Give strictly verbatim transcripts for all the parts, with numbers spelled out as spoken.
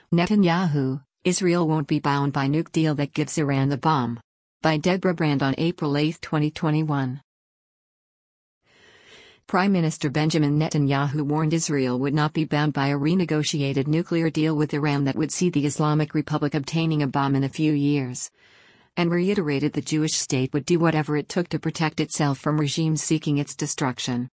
Netanyahu, Israel won't be bound by nuke deal that gives Iran the bomb. By Deborah Brand on April eighth twenty twenty-one. Prime Minister Benjamin Netanyahu warned Israel would not be bound by a renegotiated nuclear deal with Iran that would see the Islamic Republic obtaining a bomb in a few years, and reiterated the Jewish state would do whatever it took to protect itself from regimes seeking its destruction.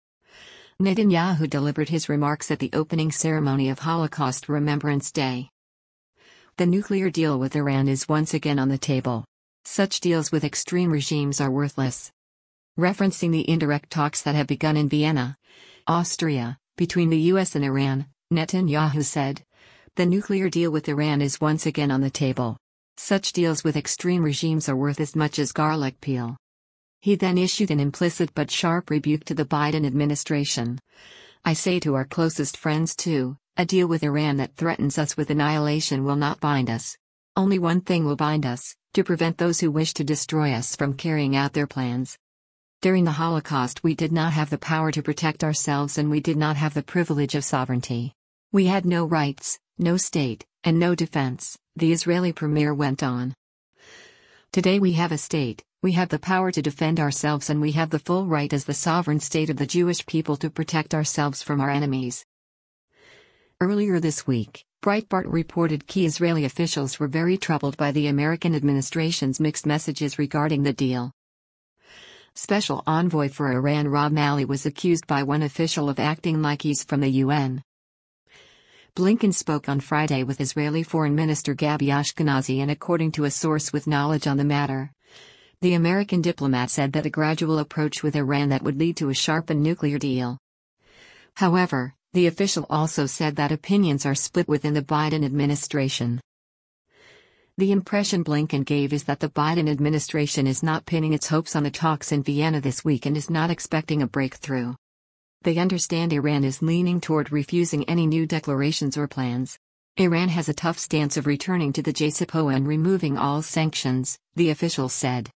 Netanyahu delivered his remarks at the opening ceremony of Holocaust Remembrance Day. The nuclear deal with Iran is once again on the table. Such deals with extreme regimes are worthless. Referencing the indirect talks that have begun in Vienna, Austria, between the U S and Iran, Netanyahu said, "The nuclear deal with Iran is once again on the table. Such deals with extreme regimes are worth as much as garlic peel." He then issued an implicit but sharp rebuke to the Biden administration. "I say to our closest friends too, a deal with Iran that threatens us with annihilation will not bind us. Only one thing will bind us, to prevent those who wish to destroy us from carrying out their plans. During the Holocaust we did not have the power to protect ourselves and we did not have the privilege of sovereignty. We had no rights, no state, and no defense," the Israeli premier went on. "Today we have a state, we have the power to defend ourselves and we have the full right as the sovereign state of the Jewish people to protect ourselves from our enemies." Earlier this week, Breitbart reported key Israeli officials were very troubled by the American administration's mixed messages regarding the deal. Special envoy for Iran Rob Malley was accused by one official of acting like he's from the U N. Blinken spoke on Friday with Israeli Foreign Minister Gabi Ashkenazi, and according to a source with knowledge on the matter, the American diplomat said that a gradual approach with Iran that would lead to a sharpened nuclear deal. However, the official also said that opinions are split within the Biden administration. The impression Blinken gave is that the Biden administration is not pinning its hopes on the talks in Vienna this week and is not expecting a breakthrough. They understand Iran is leaning toward refusing any new declarations or plans. Iran has a tough stance of returning to the J C P O A and removing all sanctions, the official said.